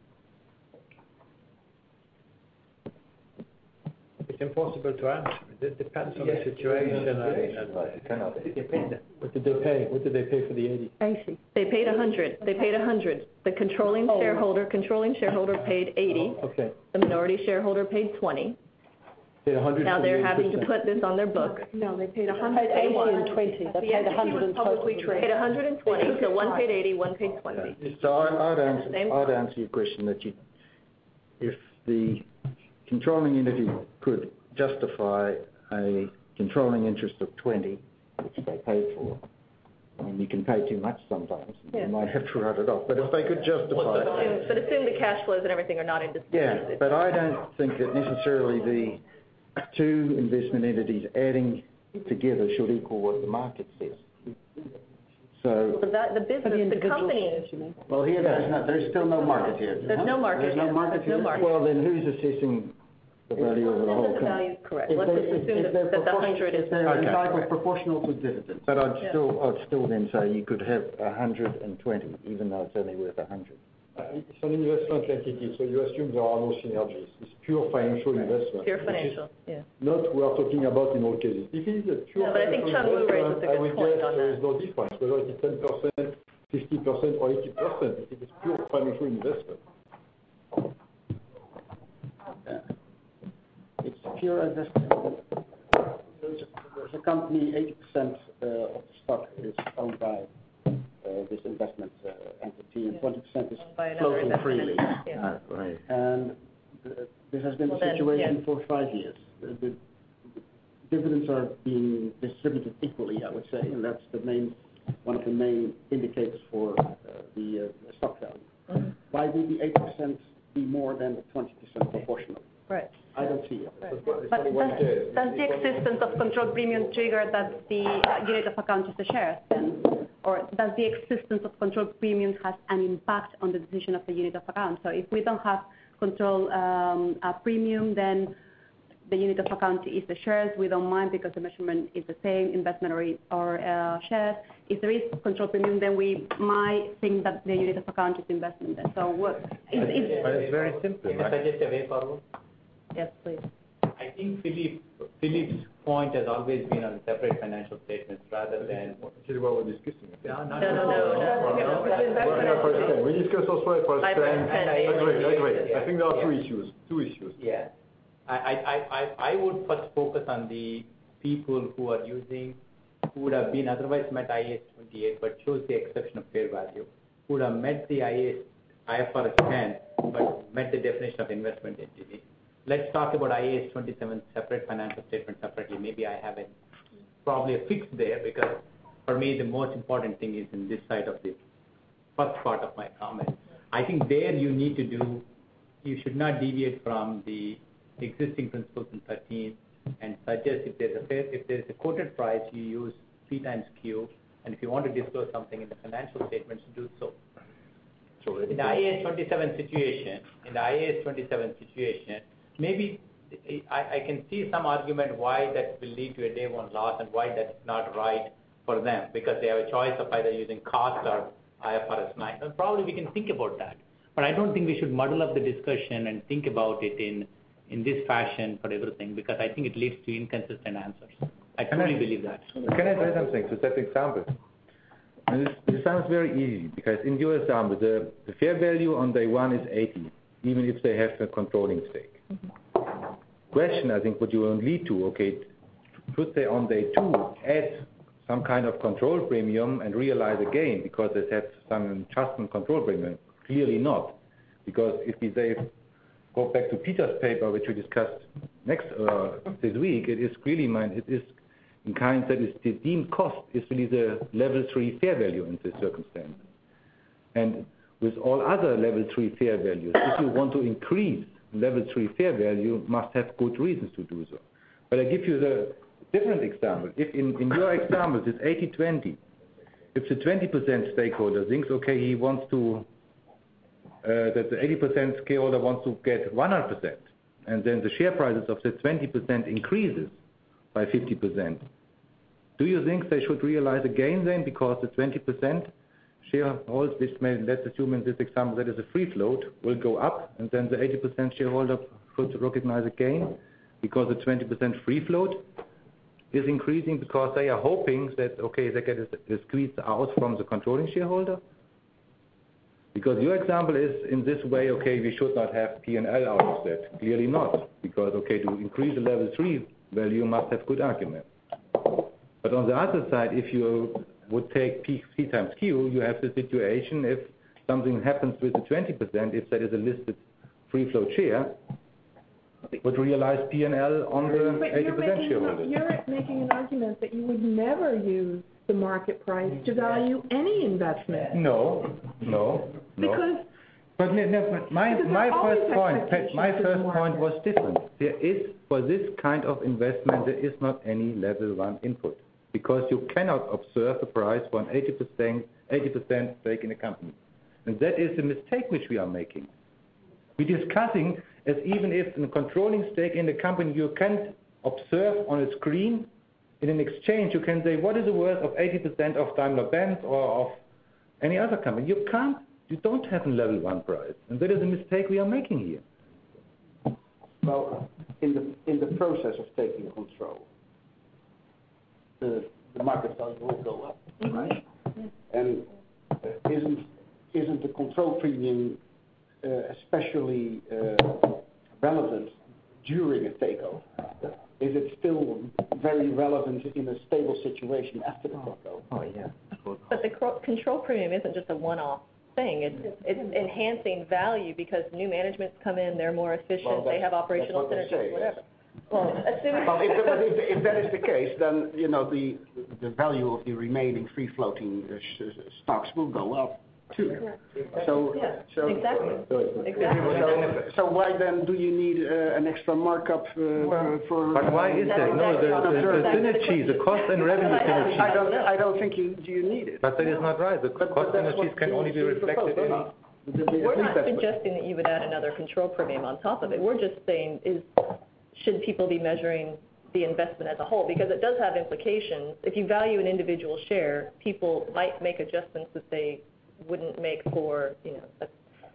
It's impossible to answer. It depends on the situation. and- and- It depends. What did they pay? What did they pay for the eighty? eighty. They paid one hundred. They paid one hundred. The controlling Oh. shareholder, controlling shareholder paid eighty. Okay. The minority shareholder paid twenty. Paid one hundred. Now for the they're eighty having to percent. put this on their books. No, they paid a They hundred. paid eighty and twenty, they The paid entity one hundred was and publicly twenty. Paid traded. one hundred and twenty, They took so it one fine. paid eighty, one paid twenty. So I- I'd answer, Same. I'd answer your question that you, if the controlling entity could justify a controlling interest of twenty, which they paid for, I mean, you can pay too much sometimes, Yeah. you might have to write it off, but if they could justify it, Assume- But assume the cash flows and everything are not in dispute. yeah, but I don't think that necessarily the two investment entities adding together should equal what the market says. So, So that, the For the business, the individual company, shares, you mean? well, here, there's no, there's still no market here. there's no market There's no yet. market There's no here? market. well, then who's assessing the value of the whole The company? value is correct. If Let's they- just if- assume if that they're that the proportion- hundred is. If they're Okay. entitled proportional to dividends. But I'd Yeah. still, I'd still then say you could have a hundred and twenty, even though it's only worth a hundred. Uh, It's an investment entity, so you assume there are no synergies. It's pure financial investment. Pure which is financial, yeah. Not we are talking about in all cases. If it is a pure No, but I think financial Chung Wu raises investment, a I good would point guess on there that. is no difference, whether it is ten percent, fifty percent, or eighty percent. If it is pure financial investment. Yeah. It's pure investment. There's a, there's a company, eighty percent uh, of the stock is owned by uh, this investment uh, entity, and twenty percent is By another floating investment freely. entity, yeah. Ah, right. And uh, this has been Well, the then, situation yes. for five years. The, the dividends are being distributed equally, I would say, and that's the main, one of the main indicators for uh, the uh, stock value. Mhm. Why would the eighty percent be more than the twenty percent proportional? Right. I don't see it. It's But only one does, case. does the existence of control premium trigger that the uh, unit of account is the shares then? Or does the existence of control premium has an impact on the decision of the unit of account? So if we don't have control um, uh, premium, then the unit of account is the shares. We don't mind because the measurement is the same, investment or, or uh, shares. If there is control premium, then we might think that the unit of account is investment then. So what, is, is, But it's very simple. Can I suggest a way forward? Yes, please. I I think Philippe, Philippe's point has always been on separate financial statements rather than. Which is what we're discussing. No, No, no, no, no, no. We discussed also for I stand. understand. I agree, I agree. Yeah. I think there are two Yeah. issues, two issues. Yeah. I, I, I, I I would first focus on the people who are using, who would have been otherwise met I A S twenty-eight but chose the exception of fair value, who would have met the I A S, I F R S ten but met the definition of investment entity. Let's talk about I A S twenty-seven separate financial statement separately. Maybe I have a, probably a fix there because for me the most important thing is in this side of the first part of my comment. I think there you need to do, you should not deviate from the existing principles in thirteen and suggest if there's a fair, if there's a quoted price, you use P times Q, and if you want to disclose something in the financial statements, do so. So in the I A S twenty-seven situation, in the I A S twenty-seven situation, maybe I, I can see some argument why that will lead to a day one loss and why that's not right for them because they have a choice of either using cost or I F R S nine. And probably we can think about that. But I don't think we should muddle up the discussion and think about it in, in this fashion for everything because I think it leads to inconsistent answers. I truly believe that. Can I say something to set example? And this, this sounds very easy because in your example, the, the fair value on day one is eighty, even if they have a controlling stake. Mm-hmm. Question, I think, what you will lead to, okay, should they on day two add some kind of control premium and realize a gain because they have some adjustment control premium? Clearly not, because if we say, go back to Peter's paper, which we discussed next uh, this week, it is really mine, it is in kind that is the deemed cost is really the level three fair value in this circumstance. And with all other level three fair values, if you want to increase level three fair value, must have good reasons to do so. But I give you the different example. If in, in your example, this eighty twenty, if the twenty percent stakeholder thinks, okay, he wants to, uh, that the eighty percent shareholder wants to get one hundred percent, and then the share prices of the twenty percent increases by fifty percent, do you think they should realize a gain then because the twenty percent shareholders, which may, let's assume in this example that is a free float, will go up, and then the eighty percent shareholder should recognize a gain because the twenty percent free float is increasing because they are hoping that, okay, they get a, a squeeze out from the controlling shareholder? Because your example is in this way, okay, we should not have P and L out of that. Clearly not, because, okay, to increase the level three value, you must have good argument. But on the other side, if you would take P, P times Q, you have the situation if something happens with the twenty percent, if that is a listed free float share, would realize P and L on the But eighty you're percent making, shareholders. you're making an argument that you would never use the market price to value any investment. No, no, no. Because But ne- ne- my, Because my there are always first point, expectations my in the first market. point was different. There is, for this kind of investment, there is not any level one input. Because you cannot observe the price for an eighty percent, eighty percent stake in a company. And that is the mistake which we are making. We're discussing as even if in a controlling stake in the company you can observe on a screen, in an exchange you can say what is the worth of eighty percent of Daimler-Benz or of any other company. You can't, you don't have a level one price. And that is a mistake we are making here. Well, in the in the process of taking control, the, the market value will go up, right? And uh, isn't isn't the control premium uh, especially uh, relevant during a takeover? Is it still very relevant in a stable situation after the takeover? Oh yeah. But the cro- control premium isn't just a one-off thing. It's, it's enhancing value because new managements come in, they're more efficient, Well, they have operational that's what they synergies, say, whatever. Well, assuming... Well, if, but if, if that is the case, then you know the the value of the remaining free floating uh, sh- stocks will go up too. So, Yeah, so exactly. Exactly. So, so why then do you need uh, an extra markup uh, Well, for? But why is that? No, the, the, the synergy, the cost and revenue synergy. I don't. I don't think you you need it. But that is not right. The But- cost but that's synergies what can you- only be you reflected in. propose, We're not that's what- suggesting that you would add another control premium on top of it. We're just saying is, should people be measuring the investment as a whole? Because it does have implications. If you value an individual share, people might make adjustments that they wouldn't make for, you know, a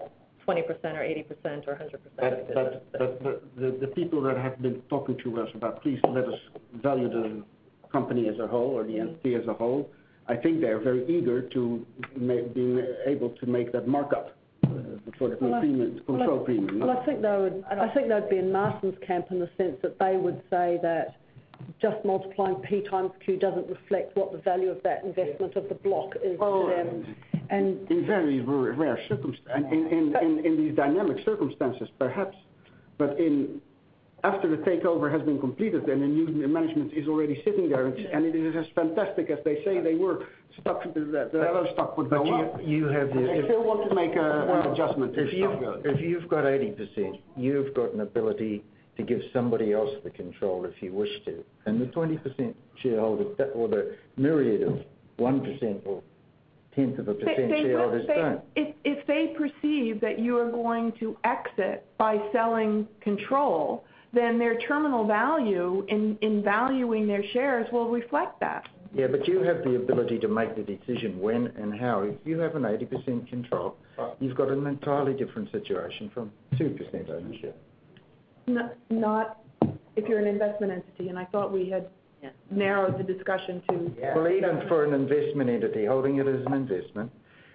twenty percent or eighty percent or one hundred percent. But, but, but the, the, the people that have been talking to us about, please let us value the company as a whole or the entity as a whole, I think they're very eager to make, being able to make that markup uh, for the Well, premium, I- control well, I- premium. Well, I think they would, I think they'd be in Martin's camp in the sense that they would say that just multiplying P times Q doesn't reflect what the value of that investment of the block is Well, to them. And in very rare, rare circumstances, in, in, in, in these dynamic circumstances, perhaps, but in after the takeover has been completed and the new management is already sitting there, and, and it is as fantastic as they say they were, stock, the, the other stock would But go you, up. you have the... They still want to make a, Well, an adjustment to if stock you've, value. if you've got eighty percent, you've got an ability to give somebody else the control if you wish to. And the twenty percent shareholder, or the myriad of one percent or tenth of a percent They- they- shareholders they- don't. If, if they perceive that you are going to exit by selling control, then their terminal value in, in valuing their shares will reflect that. Yeah, but you have the ability to make the decision when and how. If you have an eighty percent control, you've got an entirely different situation from two percent ownership. N- Not if you're an investment entity, and I thought we had Yeah. narrowed the discussion to. Well, even for an investment entity, holding it as an investment,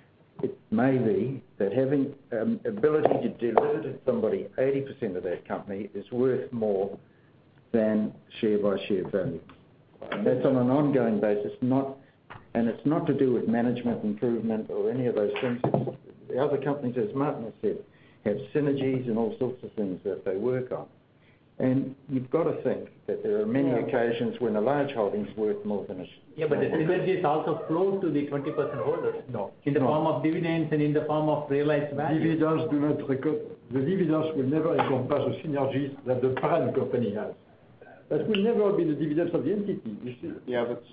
it may be that having um, ability to deliver to somebody eighty percent of that company is worth more than share by share value. And that's on an ongoing basis, not, and it's not to do with management improvement or any of those things. It's, the other companies, as Martin has said, have synergies and all sorts of things that they work on. And you've got to think that there are many occasions when a large holding is worth more than a... Yeah, but the synergies also flow to the twenty percent holders. No. In the No. form of dividends and in the form of realized value. Dividends do not record, the dividends will never encompass the synergies that the parent company has. That will never be the dividends of the entity, you see. Yeah, but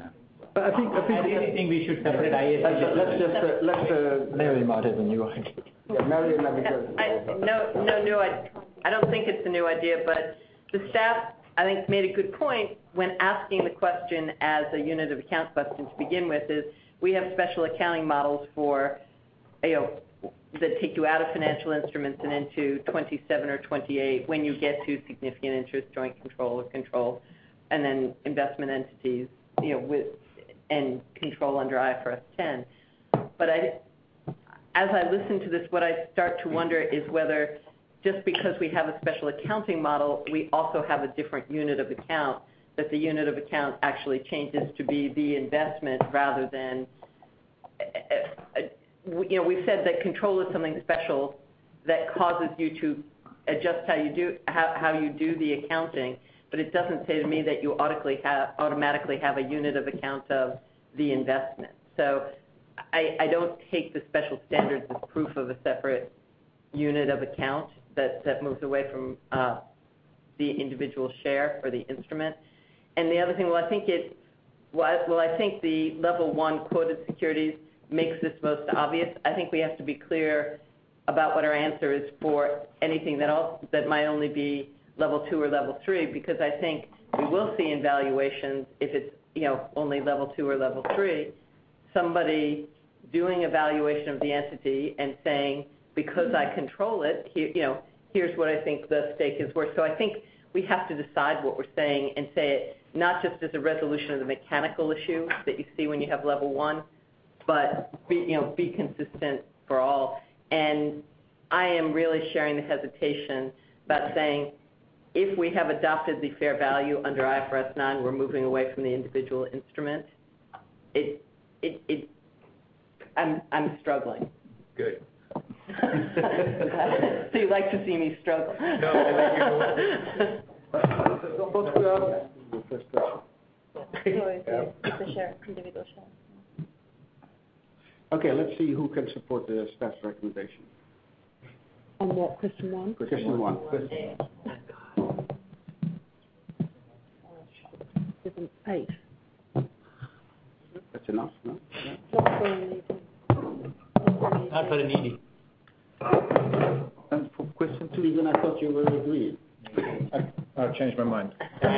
But I think, I I think... really think we should separate I S let's, A. let's just, uh, let's, uh, Mary might have a new idea. yeah, Mary and Abby. I, no, no new, I, I don't think it's a new idea, but the staff, I think, made a good point when asking the question as a unit of account question to begin with, is we have special accounting models for, you know, that take you out of financial instruments and into twenty-seven or twenty-eight when you get to significant interest, joint control or control, and then investment entities, you know, with, and control under I F R S ten. But I, as I listen to this, what I start to wonder is whether just because we have a special accounting model, we also have a different unit of account, that the unit of account actually changes to be the investment rather than, uh, uh, you know, we've said that control is something special that causes you to adjust how you do, how, how you do the accounting, but it doesn't say to me that you automatically have, automatically have a unit of account of the investment. So I, I don't take the special standards as proof of a separate unit of account that, that moves away from uh, the individual share or the instrument. And the other thing, well, I think it, well, well, I think the level one quoted securities makes this most obvious. I think we have to be clear about what our answer is for anything that else that might only be level two or level three, because I think we will see in valuations, if it's, you know, only level two or level three, somebody doing a valuation of the entity and saying, because I control it, here, you know, here's what I think the stake is worth. So I think we have to decide what we're saying and say it not just as a resolution of the mechanical issue that you see when you have level one, but be, you know, be consistent for all. And I am really sharing the hesitation about saying, if we have adopted the fair value under I F R S nine, we're moving away from the individual instrument. It, it, it, I'm, I'm struggling. Good. So you like to see me struggle? But we are, first question. Okay, let's see who can support the staff's recommendation. on what, question one? Question one. Seven, eight. That's enough, no? Not very needy. Not very needy. And for question two, Stephen, I thought you were agreeing. I've changed my mind.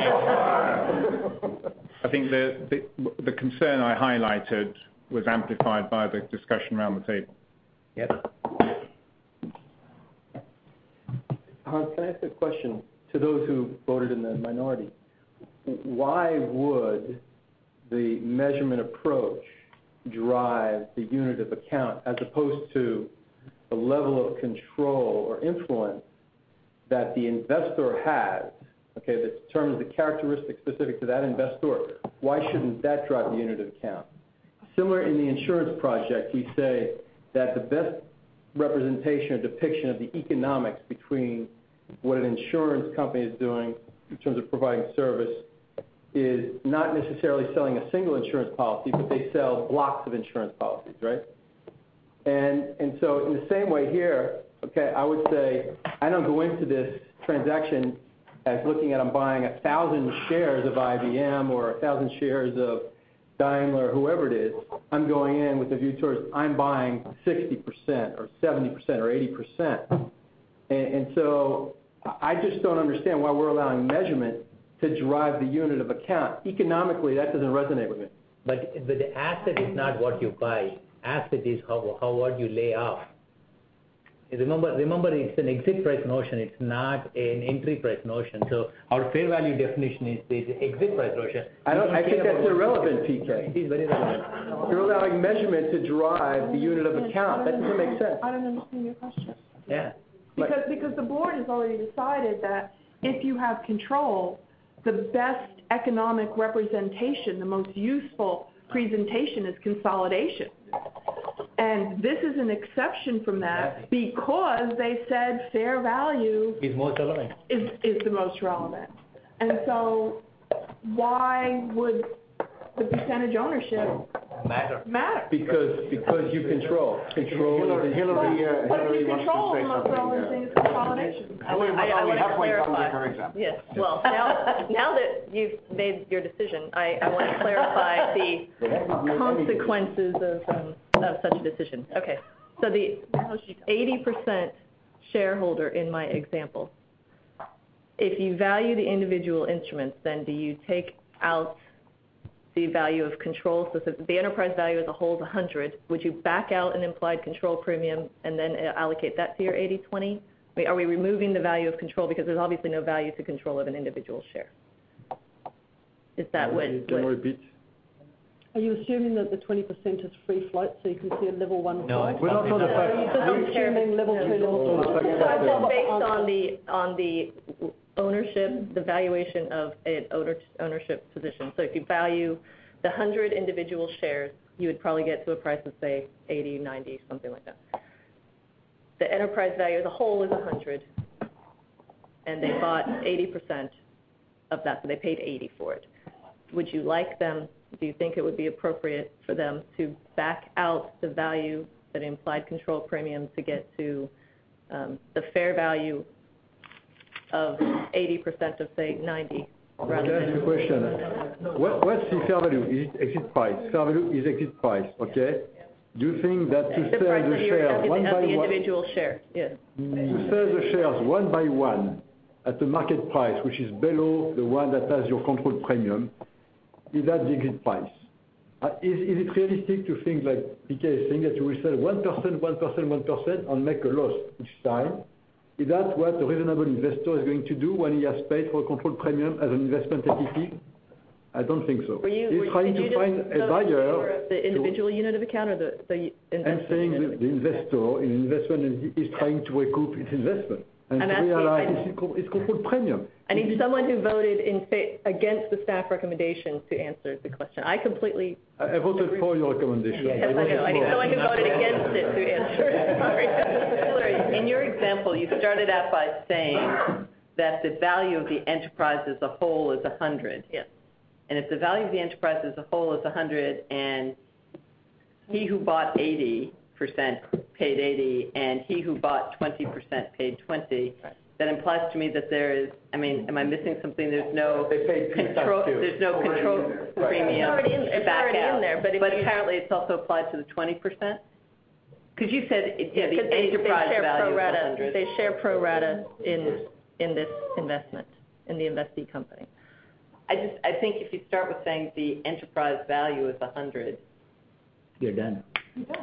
I think the, the the concern I highlighted was amplified by the discussion around the table. Yep. Hans, can I ask a question to those who voted in the minority? Why would the measurement approach drive the unit of account as opposed to the level of control or influence that the investor has, okay, that determines the characteristics specific to that investor? Why shouldn't that drive the unit of account? Similar in the insurance project, we say that the best representation or depiction of the economics between what an insurance company is doing in terms of providing service is not necessarily selling a single insurance policy, but they sell blocks of insurance policies, right? And and so in the same way here, okay, I would say I don't go into this transaction as looking at I'm buying a thousand shares of I B M or a thousand shares of Daimler, whoever it is. I'm going in with a view towards I'm buying sixty percent or seventy percent or eighty percent. And, and so I just don't understand why we're allowing measurement to drive the unit of account. Economically, that doesn't resonate with me. But, but the asset is not what you buy. Asset is how, how what you lay off. Remember, remember, it's an exit price notion. It's not an entry price notion. So our fair value definition is the exit price notion. I don't. I think that's irrelevant, P K. It is very relevant. You're allowing measurement to drive the unit of account. That doesn't make sense. I don't understand your question. Yeah. Because because the board has already decided that if you have control, the best economic representation, the most useful presentation is consolidation. And this is an exception from that because they said fair value is most relevant. Is, is the most relevant. And so why would the percentage ownership matter? Matter. Because because you control. Control. Hillary, Hillary, uh, But Hillary if you wants control, to the say most something. relevant thing is consolidation. I want, I, I We're want to halfway done with her clarify. example. Yes. Well, now, now that you've made your decision, I, I want to clarify the consequences of, um, of such a decision. Okay. So the eighty percent shareholder in my example, if you value the individual instruments, then do you take out the value of control? So if the enterprise value as a whole is one hundred, would you back out an implied control premium and then allocate that to your eighty twenty? I mean, are we removing the value of control because there's obviously no value to control of an individual share? Is that what? Can you repeat? Are you assuming that the twenty percent is free float so you can see a level one No, price? it's We're not on the fact. You're just assuming level two, level No, three. no, no. So I So thought based the on answer- the, on the ownership, the valuation of an owner, ownership position. So if you value the one hundred individual shares, you would probably get to a price of, say, eighty, ninety, something like that. The enterprise value as a whole is one hundred, and they bought eighty percent of that, so they paid eighty for it. Would you like them, do you think it would be appropriate for them to back out the value, that implied control premium, to get to um, the fair value of eighty percent of, say, ninety? Rather Can I ask you a question? What, what's the fair value? Is it exit price? Fair value is exit price, okay? Do you think that to The sell price the of your, shares of one the, by of the one, individual share, yes. to sell the shares one by one at the market price, which is below the one that has your control premium, is that the exit price? Uh, is, is it realistic to think, like P K is saying, that you will sell one percent, one percent, one percent and make a loss each time? Is that what a reasonable investor is going to do when he has paid for a control premium as an investment entity? I don't think so. Were you, He's were, trying did you to just find vote a in favor buyer. of the individual unit of account or the, the I'm investment saying unit that of the account? investor in an investment entity is trying to recoup its investment and I'm to asking- realize I- it's, it's control premium. I need someone who voted in fa- against the staff recommendation to answer the question. I completely, I I voted for your recommendation. yes, I know, I need someone who voted against it to answer it. Sorry. Hillary, in your example, you started out by saying that the value of the enterprise as a whole is one hundred. Yes. And if the value of the enterprise as a whole is one hundred and he who bought eighty percent paid eighty and he who bought twenty percent paid twenty, Right. that implies to me that there is, I mean, am I missing something? There's no They paid two control, times two. there's no control premium It's already in- to it's back already in out. there, but if you- apparently it's also applied to the twenty percent? Because you said, it- yeah, the Because they, they enterprise share value pro is rata, one hundred. they share pro rata in, in this investment, in the investee company. I just, I think if you start with saying the enterprise value is one hundred, You're done.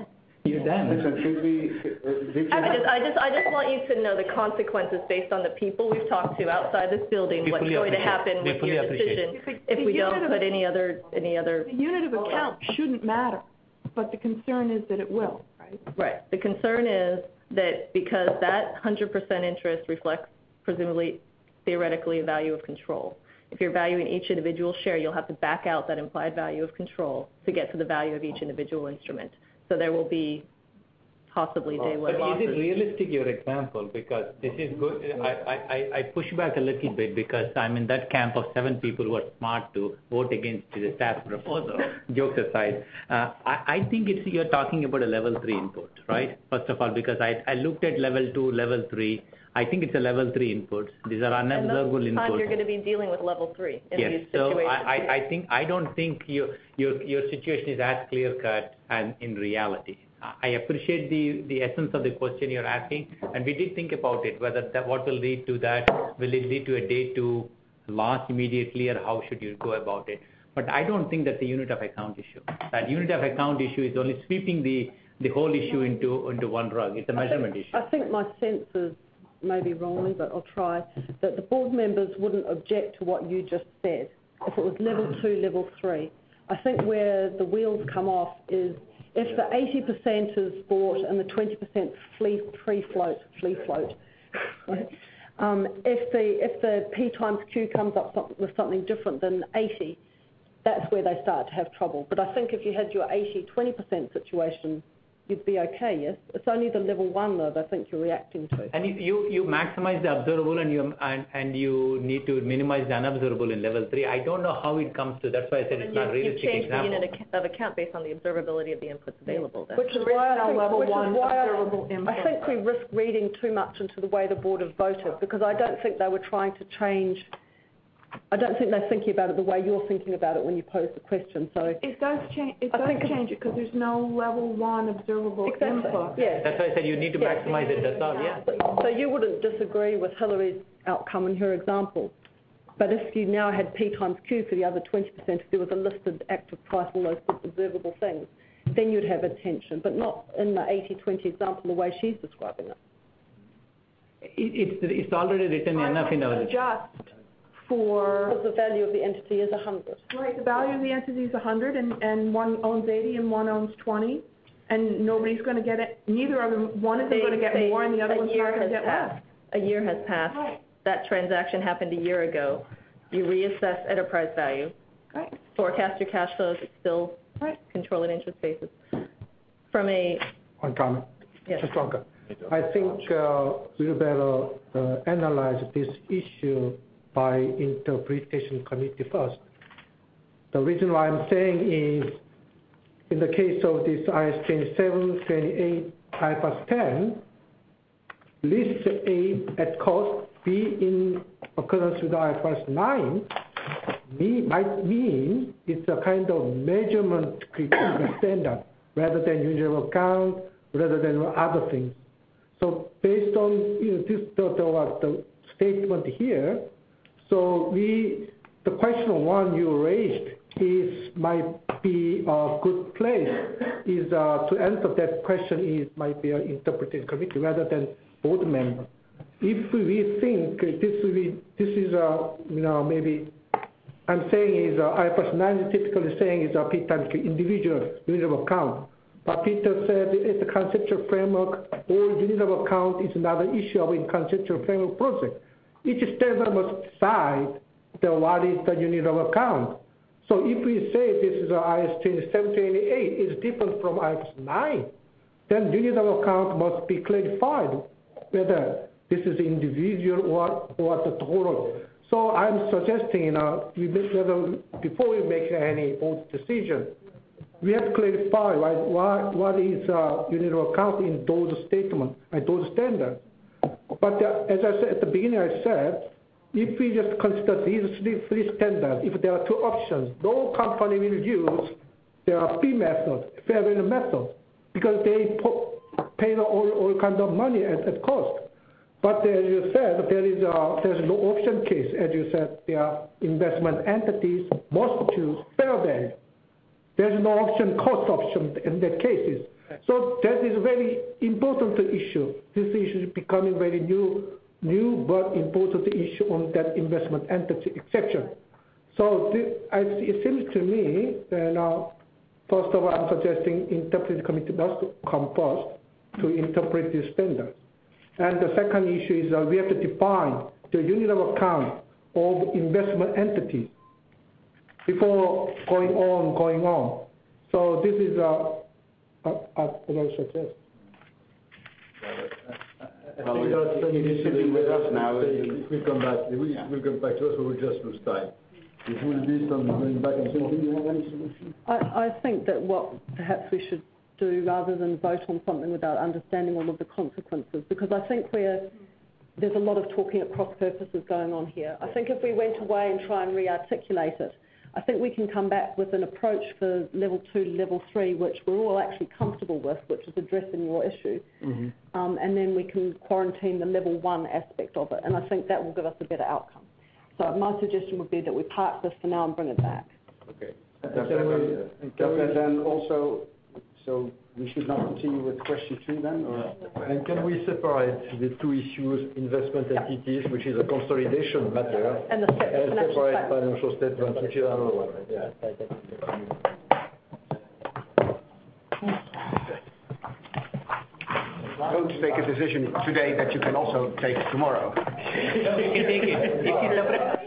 You're done. Listen, should we, uh, did you I have- just, I just, I just want you to know the consequences based on the people we've talked to outside this building, We what's fully going to appreciate- happen we with fully your appreciate. decision The- if the we unit don't of- put any other, any other. The unit of account shouldn't matter, but the concern is that it will, right? Right. The concern is that because that one hundred percent interest reflects presumably theoretically a value of control. If you're valuing each individual share, you'll have to back out that implied value of control to get to the value of each individual instrument. So there will be possibly day one But losses. is it realistic, your example? Because this is good. I, I, I- I push back a little bit because I'm in that camp of seven people who are smart to vote against the staff proposal. Jokes aside, uh, I, I think it's you're talking about a level three input, right? First of all, because I, I looked at level two, level three. I think it's a level three inputs. These are And unobservable most of the time, you're inputs. going to be dealing with level three in Yes, these so situations. I, I, I think, I don't think your, your, your situation is as clear cut and in reality. I appreciate the, the essence of the question you're asking, and we did think about it, whether that, what will lead to that, will it lead to a day two loss immediately, or how should you go about it? But I don't think that's a unit of account issue. That unit of account issue is only sweeping the, the whole issue into, into one rug. It's a measurement issue. I think my sense is, maybe wrongly, but I'll try, that the board members wouldn't object to what you just said if it was level two, level three. I think where the wheels come off is if the eighty percent is bought and the twenty percent free, free float, free float, um, if the if the P times Q comes up some, with something different than eighty, that's where they start to have trouble. But I think if you had your eighty twenty percent situation, you'd be okay, yes? It's only the level one, though, that I think you're reacting to. And you, you, you maximize the observable and you, and, and you need to minimize the unobservable in level three. I don't know how it comes to, that's why I said it's You- not a realistic You change the example. unit of account based on the observability of the inputs available then. Which is why I think, level which is one why I- observable input. I think we risk reading too much into the way the board have voted, because I don't think they were trying to change, I don't think they're thinking about it the way you're thinking about it when you pose the question, so. It does change, it I does think it's- change it, because there's no level one observable Exactly, input. yeah. That's why I said you need to Yeah. maximize it, that's all, yeah. So you wouldn't disagree with Hillary's outcome in her example. But if you now had P times Q for the other twenty percent, if there was a listed active price, all those observable things, then you'd have a tension, but not in the eighty twenty example the way she's describing it. It, it's, it's already written enough in our... Adjust for, Because the value of the entity is one hundred. right, the value of the entity is one hundred, and, and one owns eighty and one owns twenty, and nobody's going to get it, neither of them, one isn't Say- going to get say more and the other a one's year not going to has get less. passed. A year has passed. Right. That transaction happened a year ago. You reassess enterprise value. Right. Forecast your cash flows. It's still Right. controlling interest basis. From a, One comment. yes. Just one comment. I think uh, we better uh, analyze this issue by interpretation committee first. The reason why I'm saying is, in the case of this I S twenty-seven, twenty-eight, I F R S ten, list A at cost B in accordance with I F R S nine me, might mean it's a kind of measurement criteria standard rather than unit of account, rather than other things. So based on you know, this the, the, the statement here, so we the question one you raised is might be a good place is uh, to answer that question is might be an interpretation committee rather than board member. If we think this we this is a you know maybe I'm saying is uh, I F R S nine is typically saying is a P times Q individual unit of account. But Peter said it's a conceptual framework, all unit of account is another issue of a conceptual framework project. Each standard must decide the, what is the unit of account. So if we say this is a I S twenty-seven, twenty-eight is different from I F R S nine, then unit of account must be clarified whether this is individual or, or the total. So I'm suggesting, you know, we make, whether, before we make any board decision, we have to clarify why, why, what is uh, unit of account in those statements and those standards. But uh, as I said at the beginning, I said, if we just consider these three, three standards, if there are two options, no company will use the P method, fair value method, because they pay all, all kinds of money at, at cost. But as you said, there is a, there's no option case. As you said, their investment entities must choose fair value. There's no option cost option in that cases. So that is a very important issue. This issue is becoming very new, new but important issue on that investment entity exception. So the, I, it seems to me that uh, first of all, I'm suggesting interpretive committee must come first to interpret these standards. And the second issue is that we have to define the unit of account of investment entities before going on, going on. So this is a, a, a what I suggest. I think that's an issue with us now. It will come back. It will, it will come back to us. We will just lose time. It will be some going back and forth. Do you have any solution? I, I think that what perhaps we should do rather than vote on something without understanding all of the consequences, because I think we're, there's a lot of talking at cross purposes going on here. I think if we went away and try and re-articulate it, I think we can come back with an approach for level two to level three, which we're all actually comfortable with, which is addressing your issue. Mm-hmm. um, and then we can quarantine the level one aspect of it, and I think that will give us a better outcome. So my suggestion would be that we park this for now and bring it back. Okay. Does that, does that then also, so we should not continue with question two then? Or? And can we separate the two issues, investment entities, which is a consolidation matter, and the separate, and financial, separate statement. financial statements, which is another one? Yeah. Don't take a decision today that you can also take tomorrow. You can take it. If you separate,